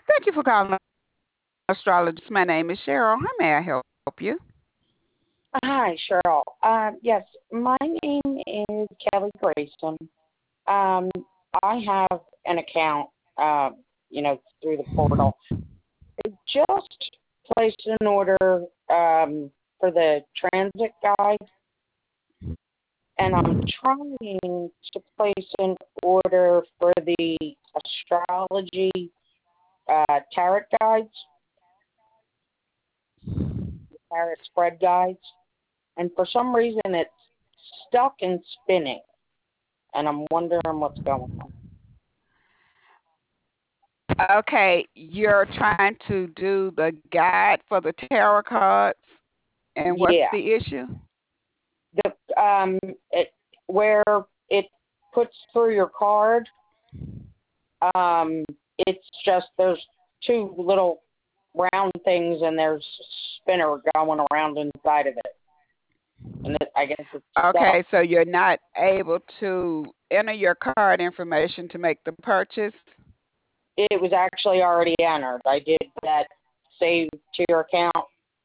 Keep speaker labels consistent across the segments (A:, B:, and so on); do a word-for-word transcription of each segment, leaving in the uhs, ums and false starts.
A: Thank you for calling Astrologist. My name is Cheryl. How may I help you?
B: Hi, Cheryl. Um, yes, my name is Kelly Grayson. Um, I have an account, uh, you know, through the portal. Just placed an order um, for the transit guide, and I'm trying to place an order for the astrology uh, tarot guides, tarot spread guides, and for some reason it's stuck and spinning, and I'm wondering what's going on.
A: Okay, you're trying to do the guide for the tarot cards, and what's
B: Yeah,
A: the issue?
B: the um, it where it puts through your card. Um, it's just there's two little round things, and there's a spinner going around inside of it, and it, I guess it's stuck.
A: Okay, so you're not able to enter your card information to make the purchase.
B: It was actually already entered. I did that save to your account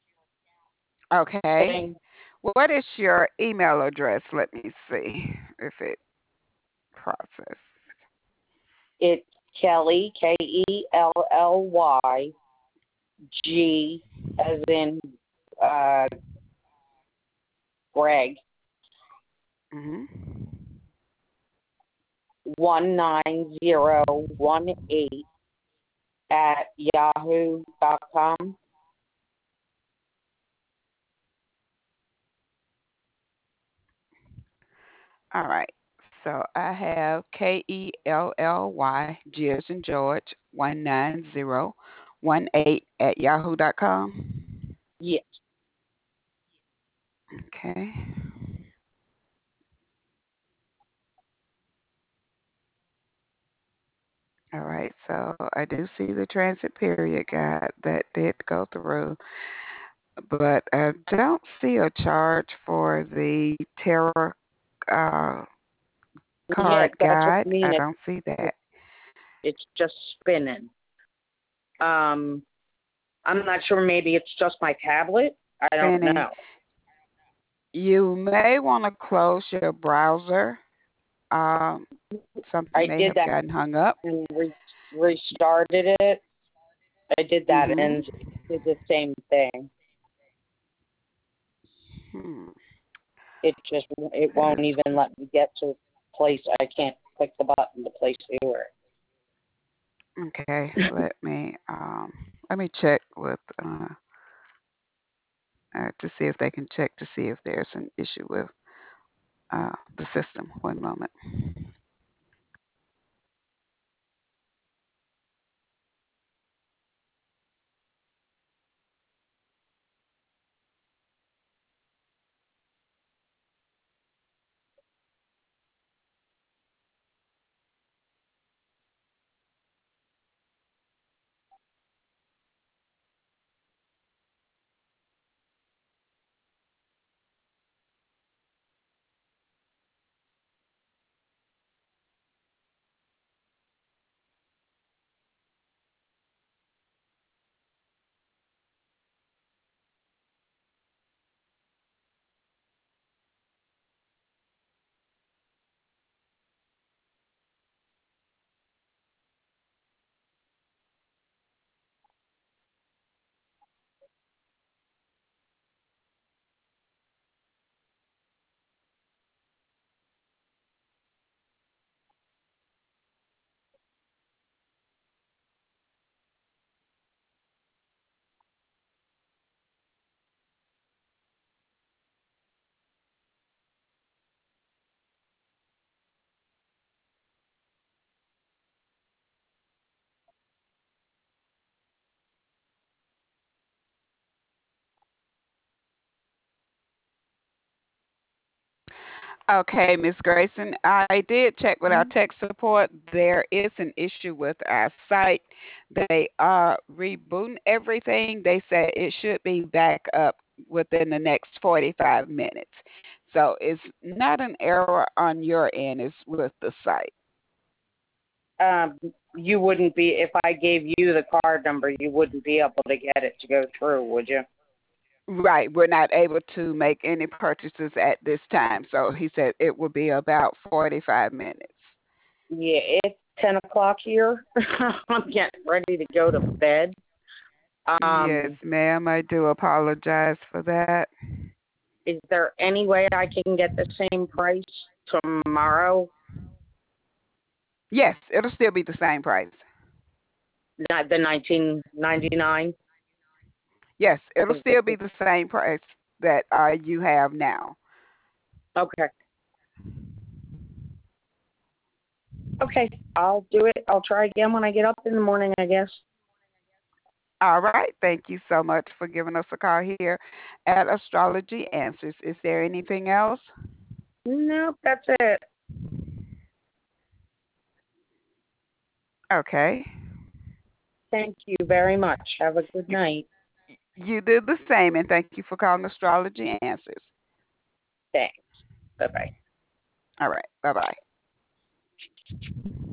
A: Okay.
B: thing.
A: What is your email address? Let me see if it processed.
B: It's Kelly K E L L Y G as in uh, Greg
A: hmm
B: one nine zero one eight at yahoo dot com.
A: All right. So I have K E L L Y, G as in George, one nine zero one eight at yahoo dot com.
B: Yes.
A: Okay. All right. So I do see the transit period guide that did go through, but I don't see a charge for the terror uh,
B: Yeah,
A: card
B: that's what
A: guide.
B: I mean.
A: I
B: It,
A: don't see that.
B: it's just spinning. Um, I'm not sure. Maybe it's just my tablet. I don't
A: Spinning.
B: know.
A: You may want to close your browser. Um, something
B: I
A: may
B: did
A: have
B: that
A: gotten hung up.
B: and re- restarted it. I did that
A: Mm-hmm.
B: and it did the same thing.
A: Hmm.
B: It just it
A: That
B: won't
A: is
B: even let me get to a place. I can't click the button to place the order.
A: okay. Let me um let me check with uh, uh to see if they can check to see if there's an issue with uh the system. One moment. Okay, Miss Grayson, I did check with our tech support. There is an issue with our site. They are rebooting everything. They said it should be back up within the next forty-five minutes. So it's not an error on your end, it's with the site.
B: um, you wouldn't be, if I gave you the card number, you wouldn't be able to get it to go through, would you?
A: Right. We're not able to make any purchases at this time. So he said it will be about forty-five minutes.
B: Yeah, it's ten o'clock here. I'm getting ready to go to bed.
A: Yes,
B: Um,
A: ma'am. I do apologize for that.
B: is there any way I can get the same price tomorrow?
A: Yes, it'll still be the same price.
B: Not the nineteen ninety-nine?
A: Yes, it'll still be the same price that uh, you have now.
B: Okay. Okay, I'll do it. I'll try again when I get up in the morning, I guess.
A: All right. Thank you so much for giving us a call here at Astrology Answers. Is there anything else?
B: Nope, that's it.
A: Okay.
B: Thank you very much. Have a good night.
A: You did the same, and thank you for calling Astrology Answers.
B: Thanks. Bye bye.
A: All right. Bye bye.